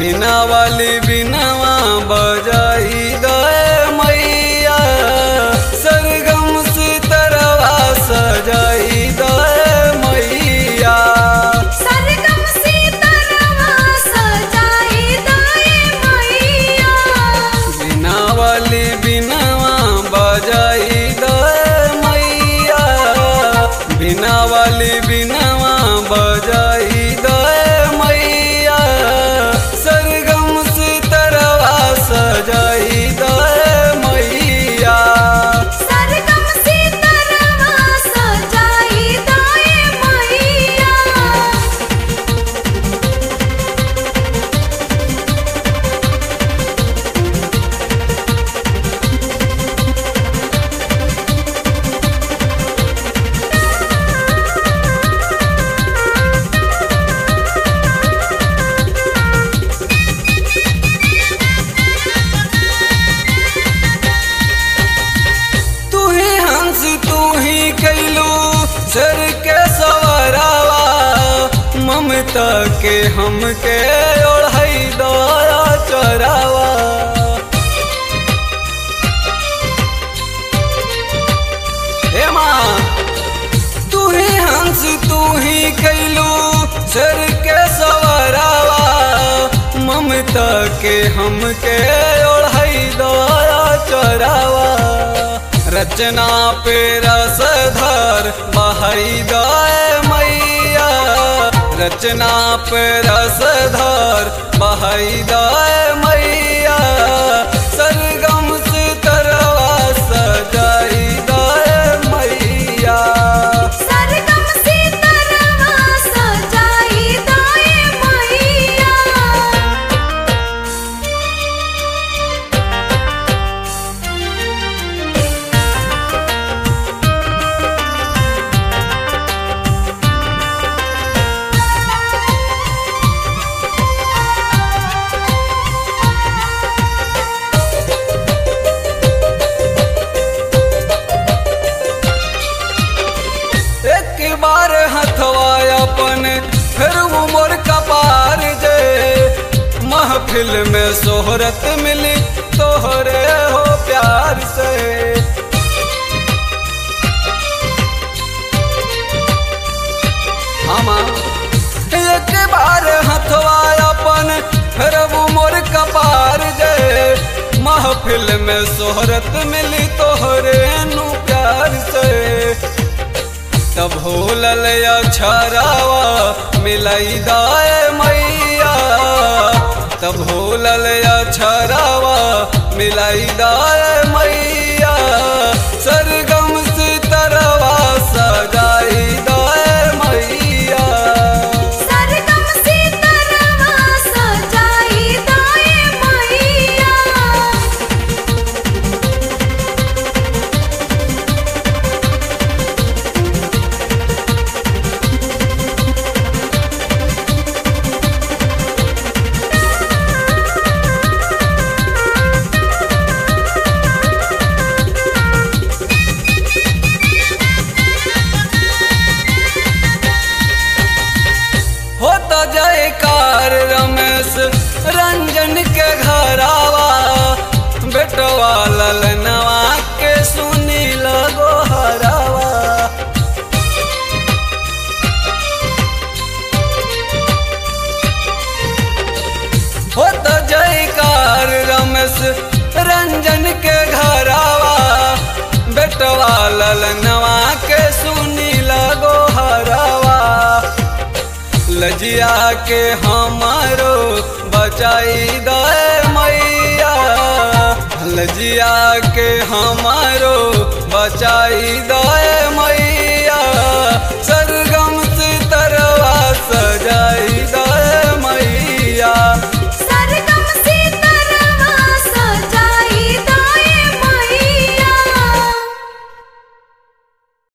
बिना वाली बिनवा बजाई दे मैया, सरगम सितरवा सजाई दे मैया। सरगम सितरवा सजाई दे मैया, बिना वाली बिनवा बजाई दे मैया, बिना वाली बिनवा बजाई दे मैया, सरगम सितरवा सजाई दे मैया। सरगम सितरवा सजाई दे मैया। तू ही हंस तू ही कैलू सर के सवरावा, ममता के हमके ओढ़ई दया चरावा। हे माँ तू ही हंस तू ही कैलू सर के सवरावा, ममता के हमके ओढ़ई दया चरावा। रचना पे रसधर बहाई दे मैया, रचना पे रसधर बहाई दे मैया, सरगम सितरवा सजाई दे मैया। सरगम सितरवा सजाई दे मैया। एक बार हथवा अपन फिर उमर कपार जे, महफिल में सोहरत मिली तोहरे हो प्यार से। हम एक बार हथवा अपन फिर उमर कपार जे, महफिल में सोहरत मिली तोहरे नु प्यार से। तब भूलल अक्षरावा मिलाई दाए मैया, तब भूलल अक्षरावा मिलाई दाए मैया, सरगम सितरवा सजाई दाए मैया। सरगम सितरवा सजाई दे मैया। हो तो जयकार रमेश रंजन के घरावा, बेटवा ललनवा के सुनी लगो हरावा। हो तो जयकार रमेश रंजन के घरावा, बेटवा ललनवा के सुनी लगो हरावा। लजिया के हमारो बचाई दे मैया, लजिया के हमारो बचाई दे